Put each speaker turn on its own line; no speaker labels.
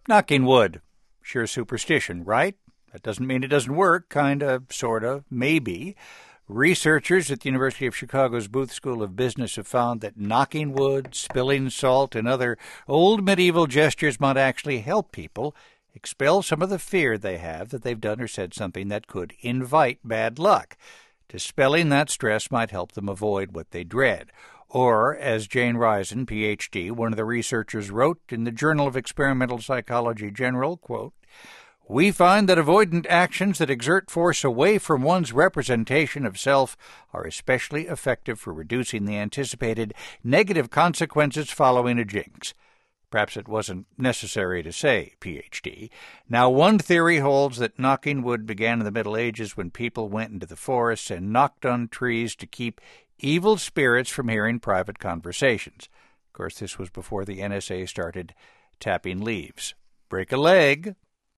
Knocking wood. Sheer superstition, right? That doesn't mean it doesn't work. Kinda, sorta, maybe. Researchers at the University of Chicago's Booth School of Business have found that knocking wood, spilling salt, and other old medieval gestures might actually help people expel some of the fear they have that they've done or said something that could invite bad luck. Dispelling that stress might help them avoid what they dread. Or, as Jane Risen, Ph.D., one of the researchers, wrote in the Journal of Experimental Psychology General, quote, "We find that avoidant actions that exert force away from one's representation of self are especially effective for reducing the anticipated negative consequences following a jinx." Perhaps it wasn't necessary to say Ph.D. Now, one theory holds that knocking wood began in the Middle Ages when people went into the forests and knocked on trees to keep evil spirits from hearing private conversations. Of course, this was before the NSA started tapping leaves. Break a leg,